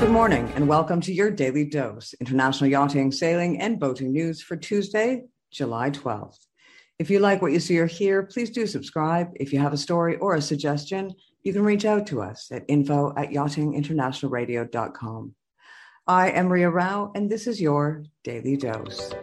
Good morning and welcome to your Daily Dose, international yachting, sailing, and boating news for Tuesday, July 12th. If you like what you see or hear, please do subscribe. If you have a story or a suggestion, you can reach out to us at info@yachtinginternationalradio.com. I am Maria Rao, and this is your Daily Dose.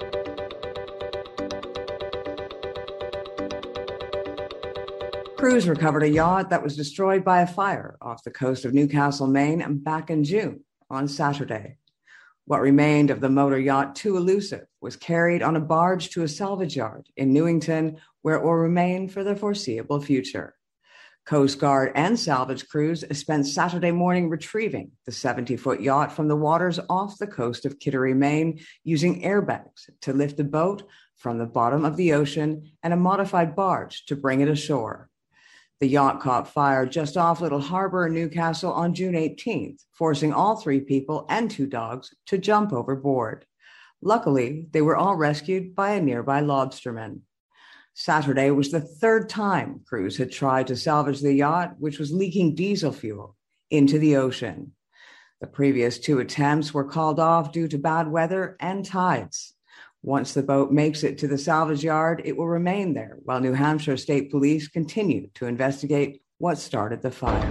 Crews recovered a yacht that was destroyed by a fire off the coast of Newcastle, Maine, back in June on Saturday. What remained of the motor yacht Too Elusive was carried on a barge to a salvage yard in Newington, where it will remain for the foreseeable future. Coast Guard and salvage crews spent Saturday morning retrieving the 70-foot yacht from the waters off the coast of Kittery, Maine, using airbags to lift the boat from the bottom of the ocean and a modified barge to bring it ashore. The yacht caught fire just off Little Harbor in Newcastle on June 18th, forcing all 3 people and 2 dogs to jump overboard. Luckily, they were all rescued by a nearby lobsterman. Saturday was the 3rd time crews had tried to salvage the yacht, which was leaking diesel fuel into the ocean. The previous 2 attempts were called off due to bad weather and tides. Once the boat makes it to the salvage yard, it will remain there while New Hampshire State Police continue to investigate what started the fire.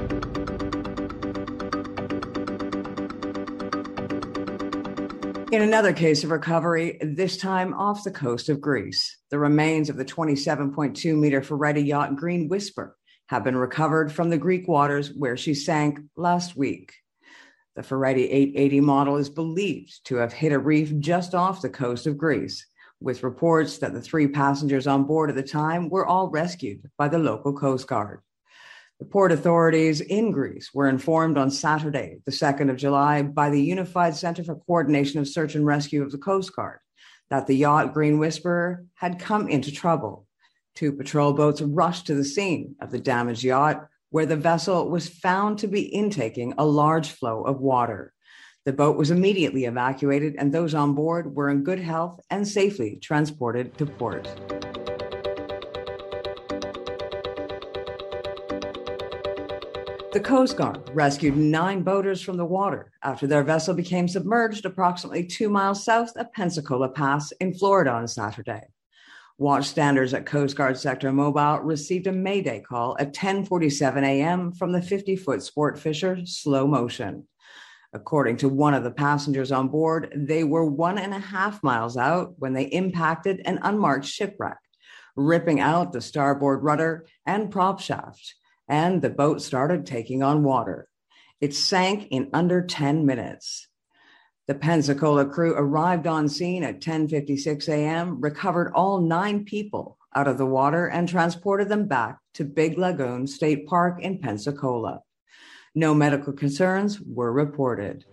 In another case of recovery, this time off the coast of Greece, the remains of the 27.2-meter Ferretti yacht Green Whisper have been recovered from the Greek waters where she sank last week. The Ferretti 880 model is believed to have hit a reef just off the coast of Greece, with reports that the 3 passengers on board at the time were all rescued by the local Coast Guard. The port authorities in Greece were informed on Saturday, the 2nd of July, by the Unified Center for Coordination of Search and Rescue of the Coast Guard that the yacht Green Whisperer had come into trouble. 2 patrol boats rushed to the scene of the damaged yacht, where the vessel was found to be intaking a large flow of water. The boat was immediately evacuated, and those on board were in good health and safely transported to port. The Coast Guard rescued 9 boaters from the water after their vessel became submerged approximately 2 miles south of Pensacola Pass in Florida on Saturday. Watchstanders at Coast Guard Sector Mobile received a mayday call at 10:47 a.m. from the 50-foot sport fisher Slow Motion. According to one of the passengers on board, they were 1.5 miles out when they impacted an unmarked shipwreck, ripping out the starboard rudder and prop shaft, and the boat started taking on water. It sank in under 10 minutes. The Pensacola crew arrived on scene at 10:56 a.m., recovered all 9 people out of the water, and transported them back to Big Lagoon State Park in Pensacola. No medical concerns were reported.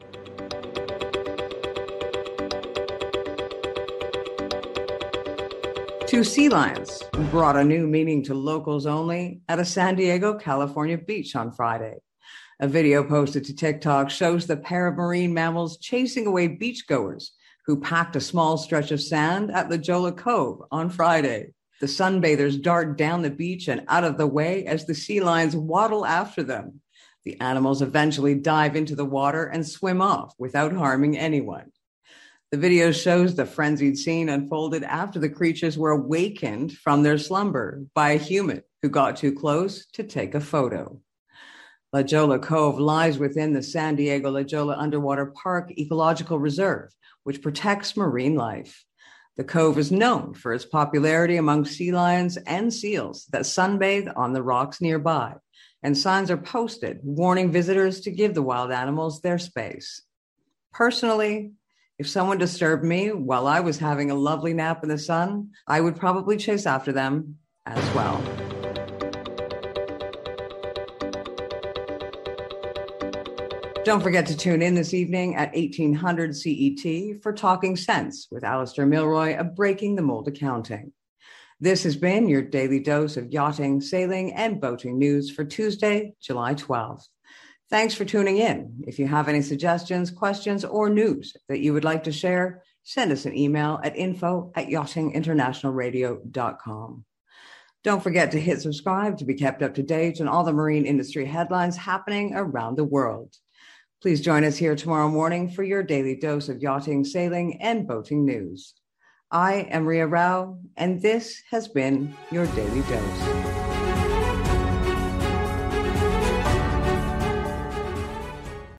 Two sea lions brought a new meaning to locals only at a San Diego, California beach on Friday. A video posted to TikTok shows the pair of marine mammals chasing away beachgoers who packed a small stretch of sand at La Jolla Cove on Friday. The sunbathers dart down the beach and out of the way as the sea lions waddle after them. The animals eventually dive into the water and swim off without harming anyone. The video shows the frenzied scene unfolded after the creatures were awakened from their slumber by a human who got too close to take a photo. La Jolla Cove lies within the San Diego La Jolla Underwater Park Ecological Reserve, which protects marine life. The cove is known for its popularity among sea lions and seals that sunbathe on the rocks nearby, and signs are posted warning visitors to give the wild animals their space. Personally, if someone disturbed me while I was having a lovely nap in the sun, I would probably chase after them as well. Don't forget to tune in this evening at 1800 CET for Talking Sense with Alistair Milroy of Breaking the Mold Accounting. This has been your daily dose of yachting, sailing, and boating news for Tuesday, July 12th. Thanks for tuning in. If you have any suggestions, questions, or news that you would like to share, send us an email at info@yachtinginternationalradio.com. Don't forget to hit subscribe to be kept up to date on all the marine industry headlines happening around the world. Please join us here tomorrow morning for your daily dose of yachting, sailing, and boating news. I am Ria Rao, and this has been your Daily Dose.